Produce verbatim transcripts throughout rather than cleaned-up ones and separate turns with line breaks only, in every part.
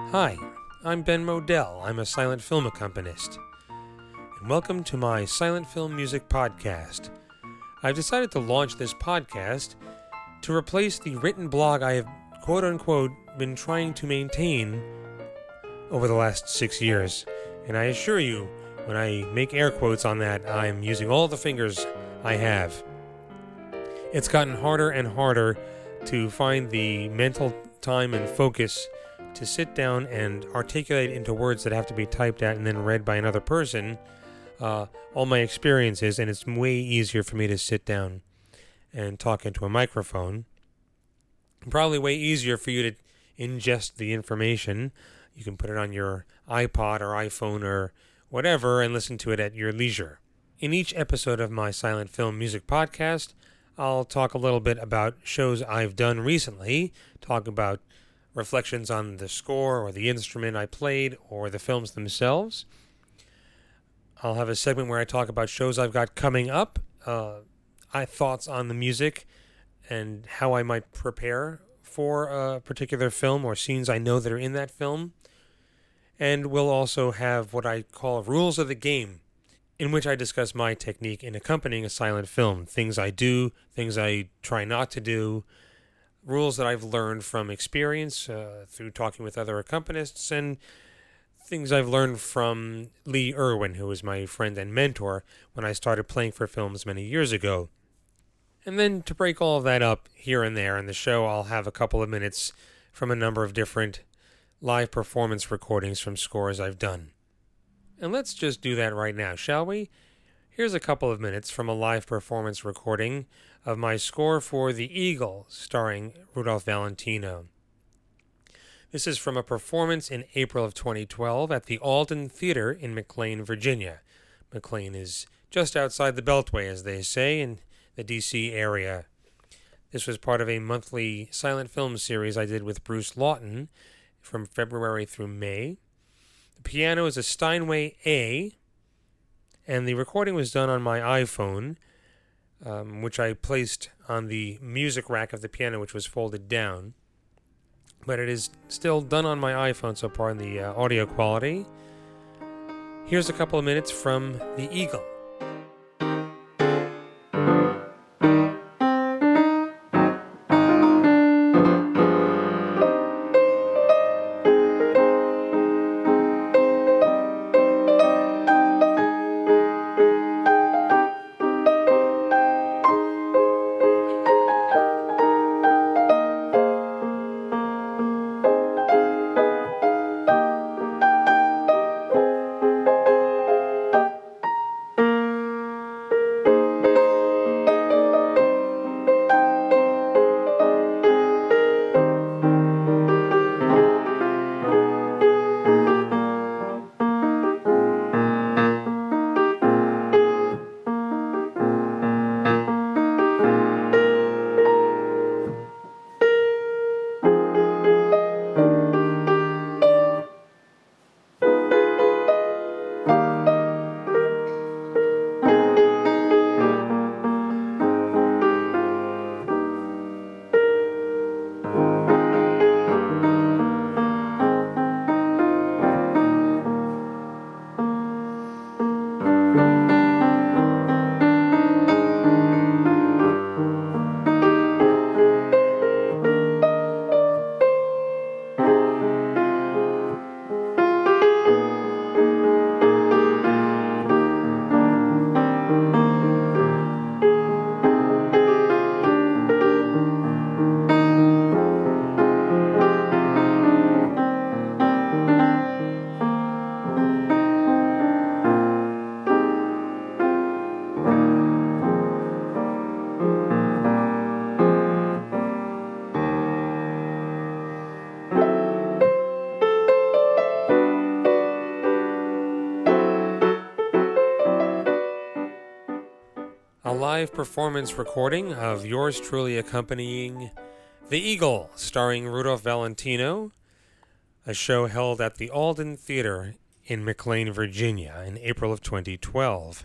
Hi, I'm Ben Modell. I'm a silent film accompanist. And welcome to my Silent Film Music Podcast. I've decided to launch this podcast to replace the written blog I have quote-unquote been trying to maintain over the last six years. And I assure you, when I make air quotes on that, I'm using all the fingers I have. It's gotten harder and harder to find the mental time and focus to sit down and articulate into words that have to be typed out and then read by another person uh, all my experiences, and it's way easier for me to sit down and talk into a microphone. Probably way easier for you to ingest the information. You can put it on your iPod or iPhone or whatever and listen to it at your leisure. In each episode of my Silent Film Music Podcast, I'll talk a little bit about shows I've done recently, talk about reflections on the score or the instrument I played or the films themselves. I'll have a segment where I talk about shows I've got coming up, uh, I thoughts on the music and how I might prepare for a particular film or scenes I know that are in that film. And we'll also have what I call rules of the game, in which I discuss my technique in accompanying a silent film, things I do, things I try not to do, rules that I've learned from experience uh, through talking with other accompanists, and things I've learned from Lee Irwin, who was my friend and mentor when I started playing for films many years ago. And then to break all of that up here and there in the show, I'll have a couple of minutes from a number of different live performance recordings from scores I've done. And let's just do that right now, shall we? Here's a couple of minutes from a live performance recording of my score for The Eagle, starring Rudolph Valentino. This is from a performance in April of twenty twelve at the Alden Theater in McLean, Virginia. McLean is just outside the Beltway, as they say, in the D C area. This was part of a monthly silent film series I did with Bruce Lawton from February through May. The piano is a Steinway A, and the recording was done on my iPhone, um, which I placed on the music rack of the piano, which was folded down. But it is still done on my iPhone, so pardon the uh, audio quality. Here's a couple of minutes from The Eagle. A live performance recording of yours truly accompanying The Eagle, starring Rudolph Valentino, a show held at the Alden Theater in McLean, Virginia in April of twenty twelve.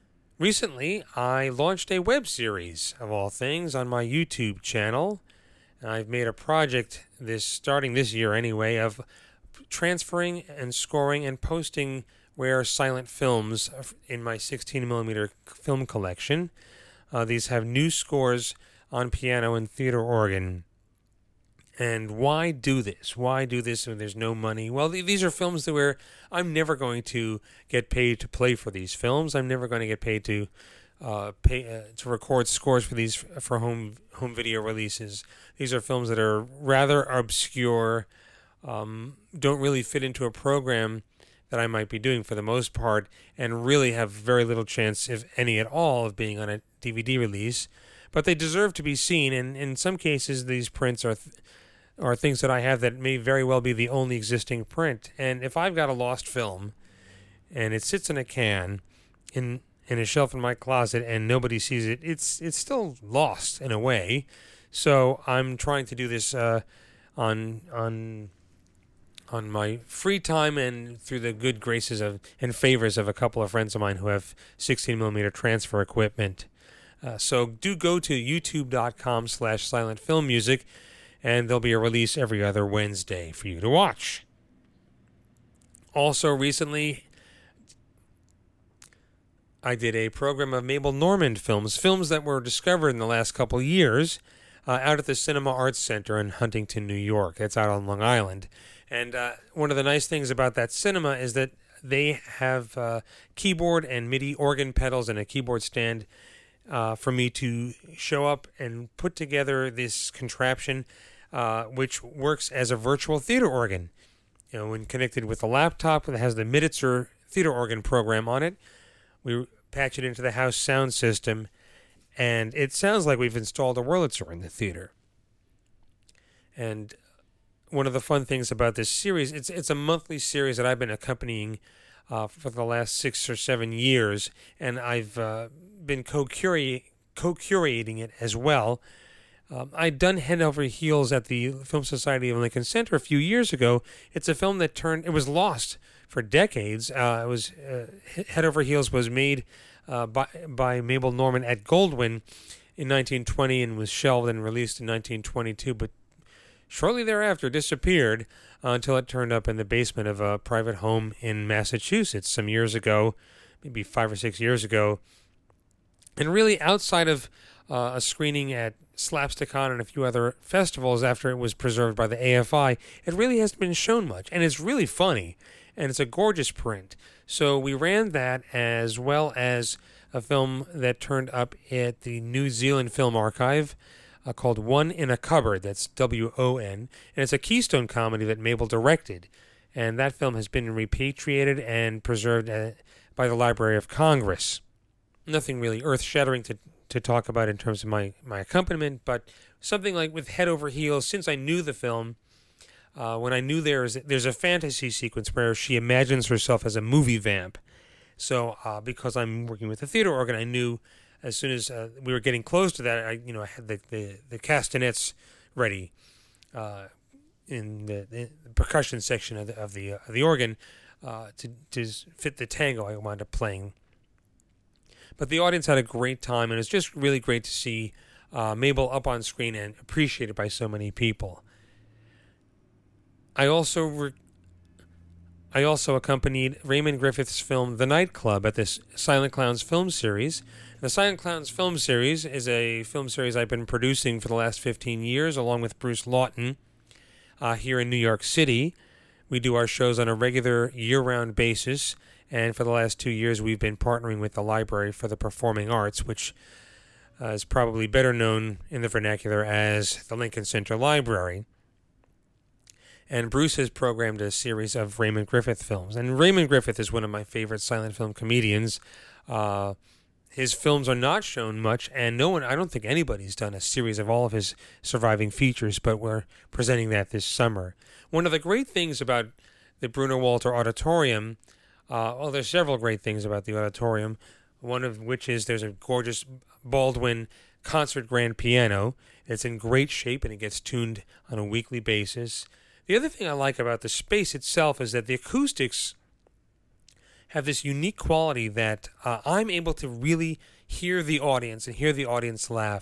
Recently, I launched a web series, of all things, on my YouTube channel, I've made a project this starting this year anyway of transferring and scoring and posting rare silent films in my sixteen millimeter film collection. Uh, these have new scores on piano and theater organ. And why do this? Why do this when there's no money? Well, th- these are films that where I'm never going to get paid to play for these films. I'm never going to get paid to uh, pay uh, to record scores for these for home home video releases. These are films that are rather obscure, um, don't really fit into a program that I might be doing for the most part, and really have very little chance, if any at all, of being on a D V D release. But they deserve to be seen, and in some cases, these prints are. Th- or things that I have that may very well be the only existing print. And if I've got a lost film and it sits in a can in in a shelf in my closet and nobody sees it, it's it's still lost in a way. So I'm trying to do this uh, on on on my free time and through the good graces of and favors of a couple of friends of mine who have sixteen millimeter transfer equipment. Uh, so do go to youtube.com slash silent film music, and there'll be a release every other Wednesday for you to watch. Also, recently, I did a program of Mabel Normand films, films that were discovered in the last couple of years, uh, out at the Cinema Arts Center in Huntington, New York. It's out on Long Island. And uh, one of the nice things about that cinema is that they have uh, keyboard and MIDI organ pedals and a keyboard stand uh, for me to show up and put together this contraption Uh, which works as a virtual theater organ. You know, when connected with a laptop that has the Miditzer theater organ program on it, we patch it into the house sound system, and it sounds like we've installed a Wurlitzer in the theater. And one of the fun things about this series, it's it's a monthly series that I've been accompanying uh, for the last six or seven years, and I've uh, been co-curate, co-curating it as well. Um, I'd done Head Over Heels at the Film Society of Lincoln Center a few years ago. It's a film that turned, it was lost for decades. Uh, it was uh, Head Over Heels was made uh, by by Mabel Normand at Goldwyn in nineteen twenty and was shelved and released in nineteen twenty-two, but shortly thereafter disappeared uh, until it turned up in the basement of a private home in Massachusetts some years ago, maybe five or six years ago. And really outside of uh, a screening at Slapstick-On and a few other festivals after it was preserved by the A F I, it really hasn't been shown much, and it's really funny, and it's a gorgeous print. So we ran that as well as a film that turned up at the New Zealand Film Archive uh, called One in a Cupboard, that's W O N, and it's a Keystone comedy that Mabel directed, and that film has been repatriated and preserved uh, by the Library of Congress. Nothing really earth-shattering to to talk about in terms of my, my accompaniment, but something like with Head Over Heels, since I knew the film, uh, when I knew there's there's a fantasy sequence where she imagines herself as a movie vamp. So uh, because I'm working with the theater organ, I knew as soon as uh, we were getting close to that, I you know I had the the, the castanets ready uh, in the, the percussion section of the of the, uh, of the organ uh, to to fit the tango I wound up playing. But the audience had a great time, and it's just really great to see uh, Mabel up on screen and appreciated by so many people. I also re- I also accompanied Raymond Griffith's film The Night Club at this Silent Clowns film series. The Silent Clowns film series is a film series I've been producing for the last fifteen years, along with Bruce Lawton, uh, here in New York City. We do our shows on a regular year-round basis. And for the last two years, we've been partnering with the Library for the Performing Arts, which uh, is probably better known in the vernacular as the Lincoln Center Library. And Bruce has programmed a series of Raymond Griffith films. And Raymond Griffith is one of my favorite silent film comedians. Uh, his films are not shown much, and no one, I don't think anybody's done a series of all of his surviving features, but we're presenting that this summer. One of the great things about the Bruno Walter Auditorium, Uh, well, there's several great things about the auditorium, one of which is there's a gorgeous Baldwin concert grand piano. It's in great shape, and it gets tuned on a weekly basis. The other thing I like about the space itself is that the acoustics have this unique quality that uh, I'm able to really hear the audience and hear the audience laughs.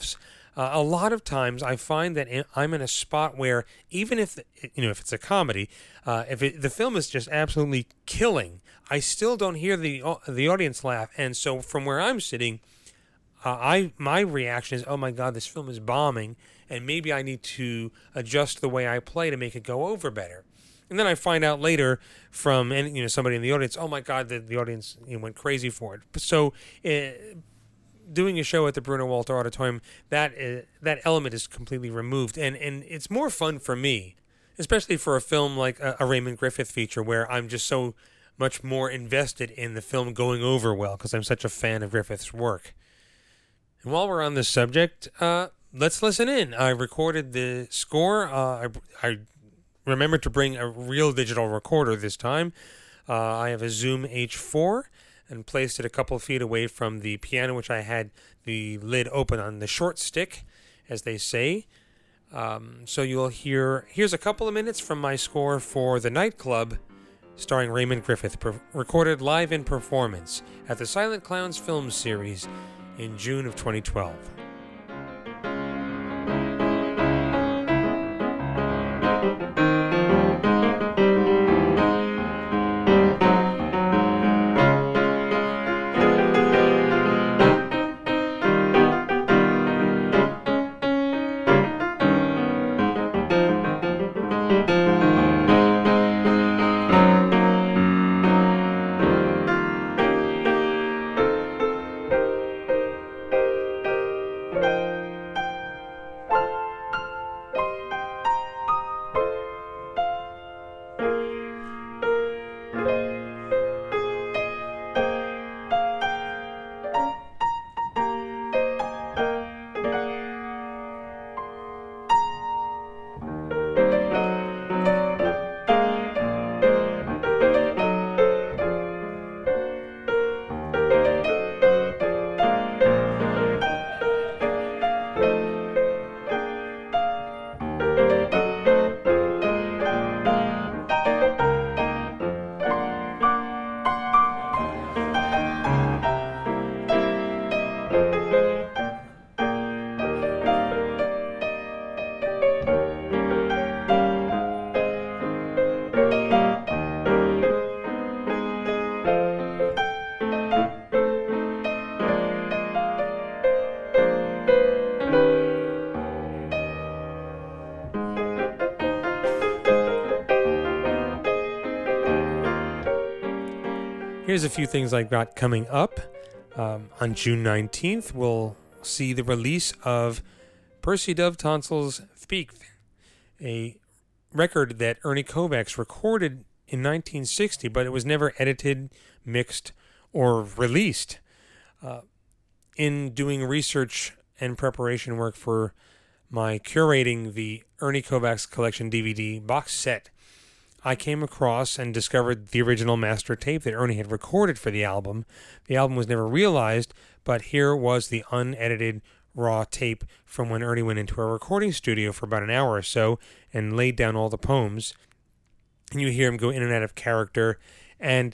Uh, a lot of times I find that in, I'm in a spot where even if, you know, if it's a comedy, uh, if it, the film is just absolutely killing, I still don't hear the the audience laugh. And so from where I'm sitting, uh, I my reaction is, oh my God, this film is bombing, and maybe I need to adjust the way I play to make it go over better. And then I find out later from you know somebody in the audience, oh my God, the, the audience you know, went crazy for it. So uh, doing a show at the Bruno Walter Auditorium, that uh, that element is completely removed, and and it's more fun for me, especially for a film like a, a Raymond Griffith feature, where I'm just so much more invested in the film going over well because I'm such a fan of Griffith's work. And while we're on this subject, uh, let's listen in. I recorded the score. Uh, I, I remembered to bring a real digital recorder this time. Uh, I have a Zoom H four and placed it a couple of feet away from the piano, which I had the lid open on the short stick, as they say. Um, so you'll hear, here's a couple of minutes from my score for The Nightclub, starring Raymond Griffith, per- recorded live in performance at the Silent Clowns Film Series in June of twenty twelve. Here's a few things I've got coming up. Um, on June nineteenth, we'll see the release of Percy Dove Tonsil's Speak, a record that Ernie Kovacs recorded in nineteen sixty, but it was never edited, mixed, or released. Uh, in doing research and preparation work for my curating the Ernie Kovacs Collection D V D box set, I came across and discovered the original master tape that Ernie had recorded for the album. The album was never realized, but here was the unedited raw tape from when Ernie went into a recording studio for about an hour or so and laid down all the poems. And you hear him go in and out of character. And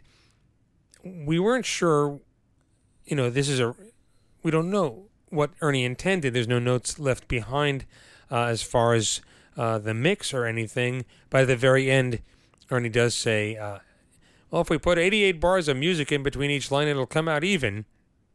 we weren't sure, you know, this is a, we don't know what Ernie intended. There's no notes left behind uh, as far as uh, the mix or anything. By the very end, Ernie does say, uh, well, if we put eighty-eight bars of music in between each line, it'll come out even.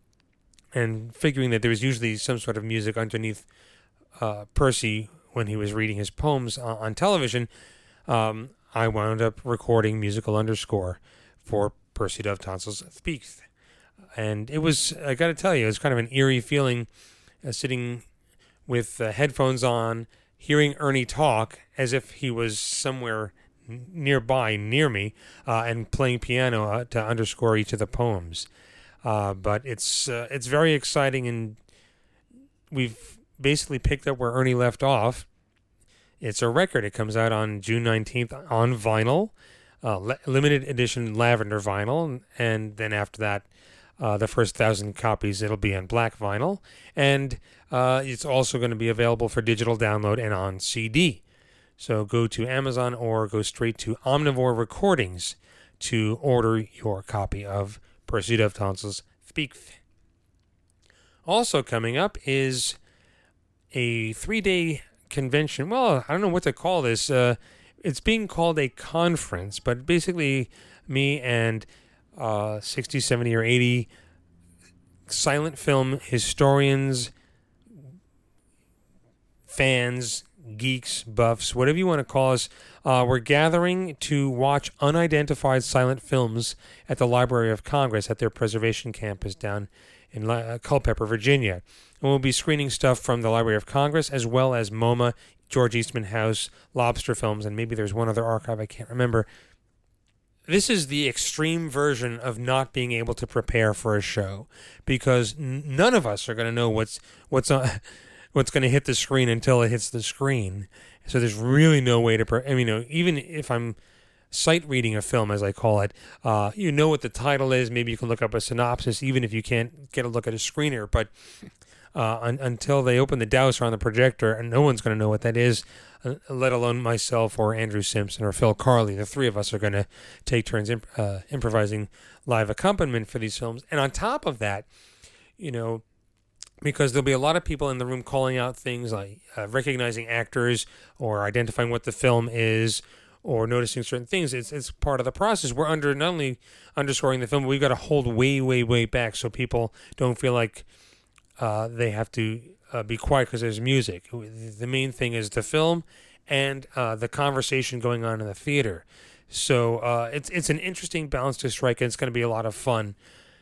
And figuring that there was usually some sort of music underneath uh, Percy when he was reading his poems on, on television, um, I wound up recording musical underscore for Percy Dove Tonsil's Speak. And it was, I got to tell you, it was kind of an eerie feeling uh, sitting with uh, headphones on, hearing Ernie talk as if he was somewhere nearby, near me, uh, and playing piano uh, to underscore each of the poems. Uh, but it's uh, it's very exciting, and we've basically picked up where Ernie left off. It's a record. It comes out on June nineteenth on vinyl, uh, le- limited edition lavender vinyl, and then after that, uh, the first thousand copies, it'll be on black vinyl, and uh, it's also going to be available for digital download and on C D. So go to Amazon or go straight to Omnivore Recordings to order your copy of Percy Dove Tonsil's Speak. Also coming up is a three-day convention. Well, I don't know what to call this. Uh, it's being called a conference, but basically me and uh, sixty, seventy, or eighty silent film historians, fans, geeks, buffs, whatever you want to call us, uh, we're gathering to watch unidentified silent films at the Library of Congress at their preservation campus down in uh, Culpeper, Virginia. And we'll be screening stuff from the Library of Congress as well as MoMA, George Eastman House, Lobster Films, and maybe there's one other archive I can't remember. This is the extreme version of not being able to prepare for a show, because n- none of us are going to know what's what's on, what's going to hit the screen until it hits the screen. So there's really no way to. Pre- I mean, you know, even if I'm sight reading a film, as I call it, uh, you know what the title is. Maybe you can look up a synopsis, even if you can't get a look at a screener. But uh, un- until they open the dowser on the projector, and no one's going to know what that is, uh, let alone myself or Andrew Simpson or Phil Carley. The three of us are going to take turns imp- uh, improvising live accompaniment for these films. And on top of that, you know, because there'll be a lot of people in the room calling out things like uh, recognizing actors or identifying what the film is or noticing certain things. It's it's part of the process. We're under not only underscoring the film, but we've got to hold way, way, way back so people don't feel like uh, they have to uh, be quiet because there's music. The main thing is the film and uh, the conversation going on in the theater. So uh, it's it's an interesting balance to strike, and it's going to be a lot of fun.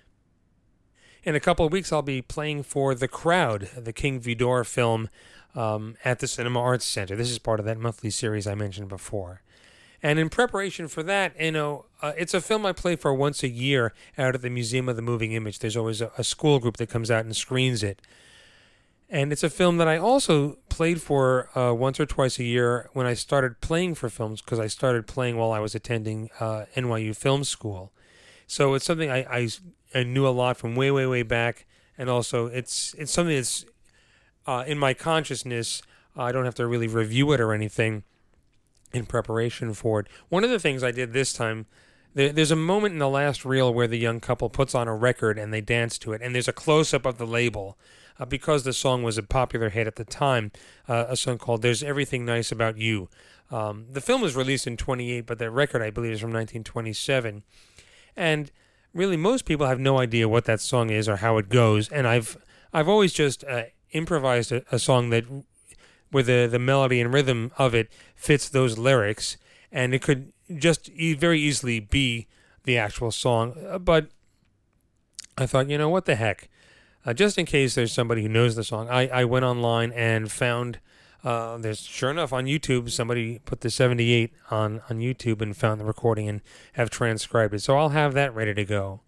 In a couple of weeks, I'll be playing for The Crowd, the King Vidor film, um, at the Cinema Arts Center. This is part of that monthly series I mentioned before. And in preparation for that, you know, uh, it's a film I play for once a year out at the Museum of the Moving Image. There's always a, a school group that comes out and screens it. And it's a film that I also played for uh, once or twice a year when I started playing for films, because I started playing while I was attending uh, N Y U Film School. So it's something I, I, I knew a lot from way, way, way back. And also it's it's something that's uh, in my consciousness. Uh, I don't have to really review it or anything in preparation for it. One of the things I did this time, there, there's a moment in the last reel where the young couple puts on a record and they dance to it. And there's a close-up of the label. Uh, because the song was a popular hit at the time, uh, a song called There's Everything Nice About You. Um, the film was released in twenty-eight, but the record, I believe, is from nineteen twenty-seven. And really, most people have no idea what that song is or how it goes. And I've I've always just uh, improvised a, a song that, where the, the melody and rhythm of it fits those lyrics, and it could just e- very easily be the actual song. Uh, but I thought, you know, what the heck? Uh, just in case there's somebody who knows the song, I, I went online and found, uh, there's sure enough on YouTube, somebody put the seventy-eight on, on YouTube and found the recording and have transcribed it. So I'll have that ready to go.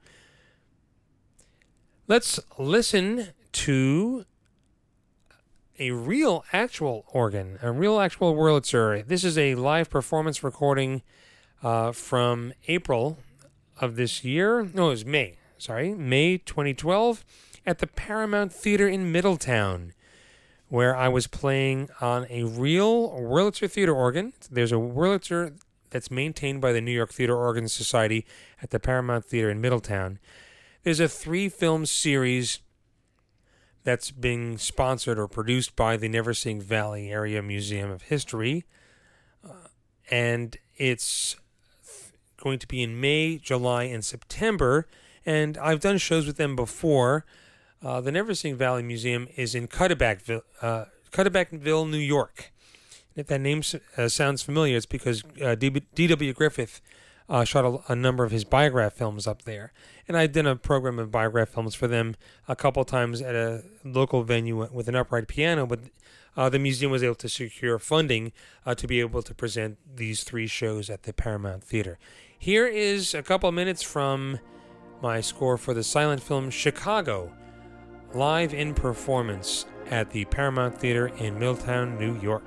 Let's listen to a real actual organ, a real actual Wurlitzer. This is a live performance recording uh, from April of this year. No, it was May. Sorry, May twenty twelve. At the Paramount Theater in Middletown, where I was playing on a real Wurlitzer theater organ. There's a Wurlitzer that's maintained by the New York Theater Organ Society at the Paramount Theater in Middletown. There's a three-film series that's being sponsored or produced by the Neversink Valley Area Museum of History, uh, and it's going to be in May, July, and September, and I've done shows with them before. Uh, the Neversink Valley Museum is in Cuddebackville, uh, Cuddebackville, New York. If that name uh, sounds familiar, it's because uh, D W Griffith uh, shot a, a number of his biograph films up there. And I've done a program of biograph films for them a couple times at a local venue with an upright piano, but uh, the museum was able to secure funding uh, to be able to present these three shows at the Paramount Theater. Here is a couple minutes from my score for the silent film Chicago, live in performance at the Paramount Theater in Middletown, New York.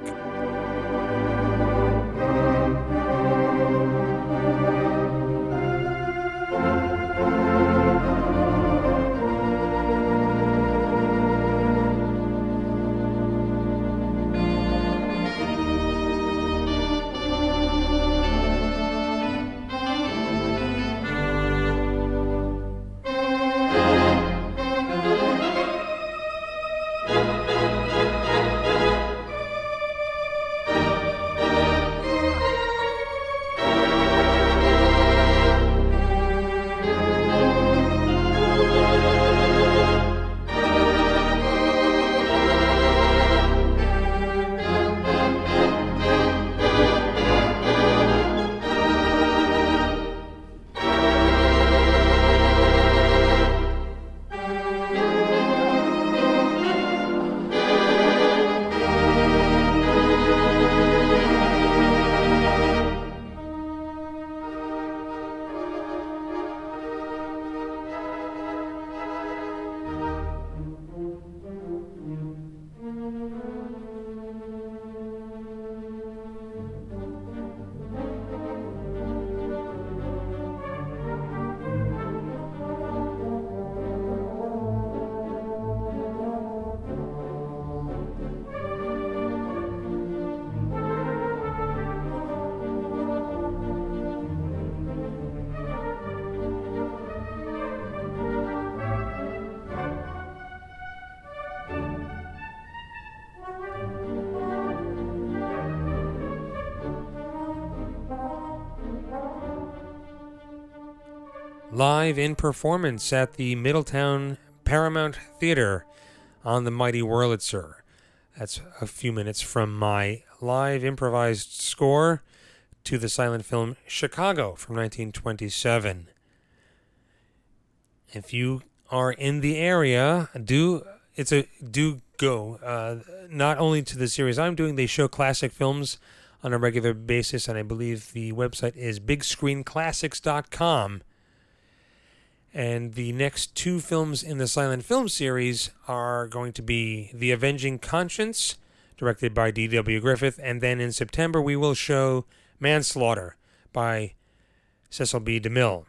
live in performance at the Middletown Paramount Theater on the mighty Wurlitzer. That's a few minutes from my live improvised score to the silent film Chicago from nineteen twenty-seven. If you are in the area, do it's a do go. Uh, not only to the series I'm doing, they show classic films on a regular basis, and I believe the website is big screen classics dot com. And the next two films in the silent film series are going to be The Avenging Conscience, directed by D W Griffith, and then in September we will show Manslaughter by Cecil B. DeMille.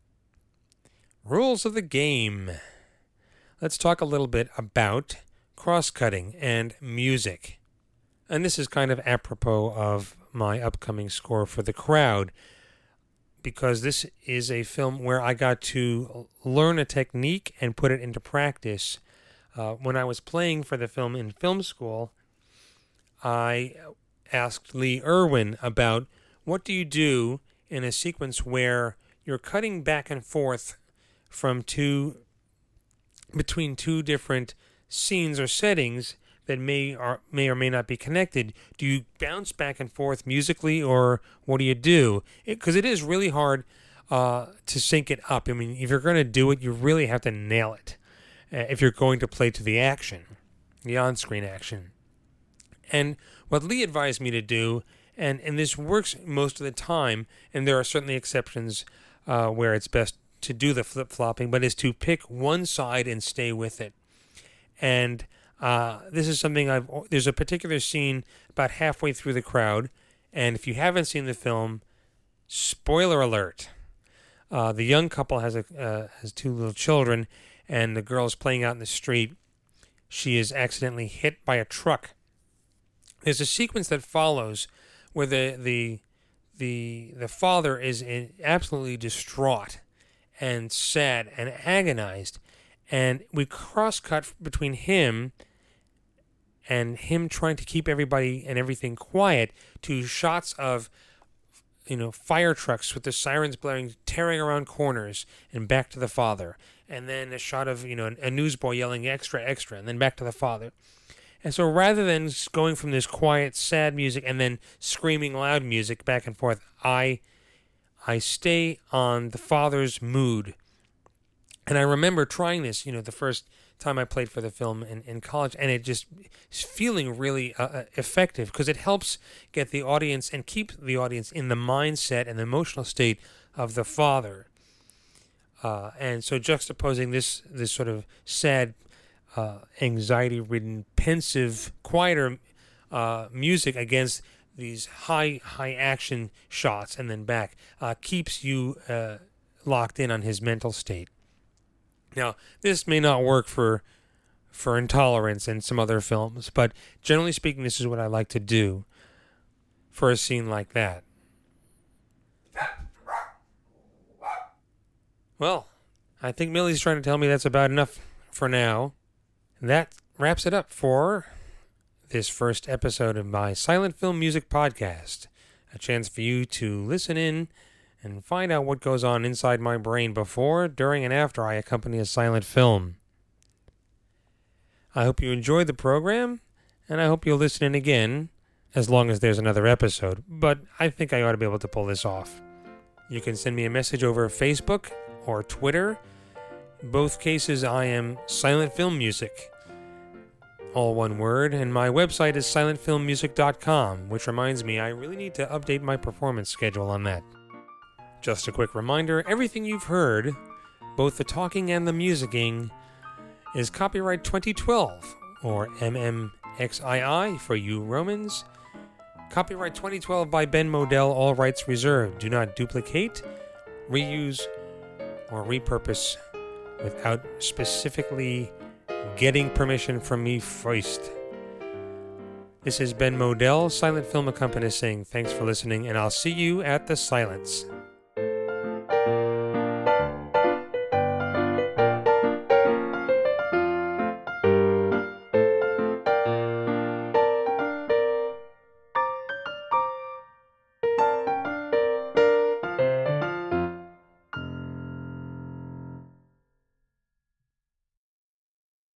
Rules of the game. Let's talk a little bit about cross-cutting and music. And this is kind of apropos of my upcoming score for The Crowd, because this is a film where I got to learn a technique and put it into practice. Uh, when I was playing for the film in film school, I asked Lee Irwin about what do you do in a sequence where you're cutting back and forth from two, between two different scenes or settings that may or may or may not be connected. Do you bounce back and forth musically, or what do you do? Because it, it is really hard uh, to sync it up. I mean, if you're going to do it, you really have to nail it uh, if you're going to play to the action, the on-screen action. And what Lee advised me to do, and, and this works most of the time, and there are certainly exceptions uh, where it's best to do the flip-flopping, but is to pick one side and stay with it. And uh, this is something I've... There's a particular scene about halfway through The Crowd, and if you haven't seen the film, spoiler alert, uh, the young couple has a uh, has two little children, and the girl's playing out in the street. She is accidentally hit by a truck. There's a sequence that follows where the the the the father is in, absolutely distraught and sad and agonized, and we cross-cut between him and him trying to keep everybody and everything quiet to shots of, you know, fire trucks with the sirens blaring, tearing around corners, and back to the father, and then a shot of, you know, a newsboy yelling extra, extra, and then back to the father. And so rather than going from this quiet, sad music and then screaming loud music back and forth, I I stay on the father's mood. And I remember trying this, you know, the first time I played for the film in, in college, and it just is feeling really uh, effective because it helps get the audience and keep the audience in the mindset and the emotional state of the father. Uh, and so juxtaposing this this sort of sad, Uh, anxiety-ridden, pensive, quieter uh, music against these high, high-action shots and then back uh, keeps you uh, locked in on his mental state. Now, this may not work for for Intolerance and some other films, but generally speaking, this is what I like to do for a scene like that. Well, I think Millie's trying to tell me that's about enough for now. That wraps it up for this first episode of my Silent Film Music Podcast. A chance for you to listen in and find out what goes on inside my brain before, during, and after I accompany a silent film. I hope you enjoyed the program, and I hope you'll listen in again, as long as there's another episode, but I think I ought to be able to pull this off. You can send me a message over Facebook or Twitter. In both cases, I am Silent Film Music, all one word, and my website is silent film music dot com, which reminds me I really need to update my performance schedule on that. Just a quick reminder, everything you've heard, both the talking and the musicking, is copyright twenty twelve, or M M X I I for you Romans. Copyright twenty twelve by Ben Modell, all rights reserved. Do not duplicate, reuse, or repurpose without specifically getting permission from me first. This is Ben Modell, silent film accompanist, saying thanks for listening, and I'll see you at the Silence.